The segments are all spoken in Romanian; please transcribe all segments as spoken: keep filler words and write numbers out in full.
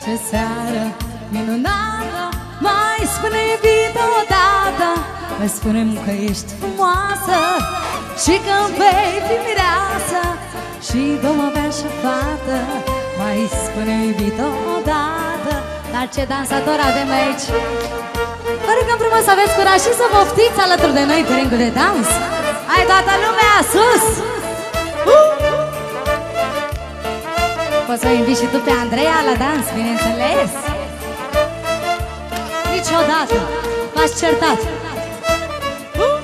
Ce seară minunată, mai spune iubita odată. Mai spunem că ești frumoasă și că vei fi mireasă și vom avea și fată. Mai spune iubita odată. Dar ce dansatori avem aici! Vă rugăm frumos să aveți curaj și să voftiți alături de noi pe ringul de dans. Hai toată lumea, sus! Uh! Poți să o inviți și tu pe Andreea la dans, bineînțeles. Niciodată v-ați certat. uh!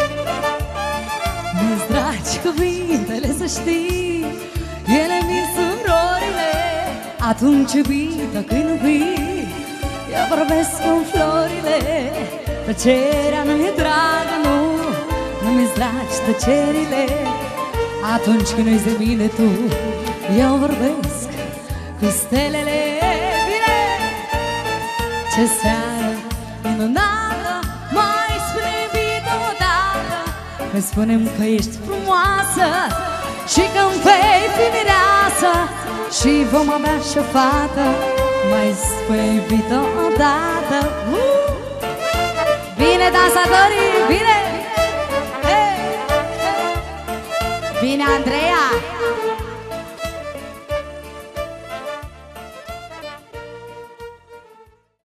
Mi-s dragi cuvintele, să știi, ele mi sunt rorile. Atunci, iubită, când vii, eu vorbesc cu florile. Tăcerea nu e dragă, nu, nu mi-s dragi tăcerile. Atunci când uiți de mine tu, eu vorbesc cu stelele. Bine! Ce seară minunată, mai spune iubita odată. Că spunem că ești frumoasă și că-mi vei fi mireasă și vom avea și o fată. Mai spune iubita odată. uh! Bine, dansatorii, bine! Hey! Bine, Andreea!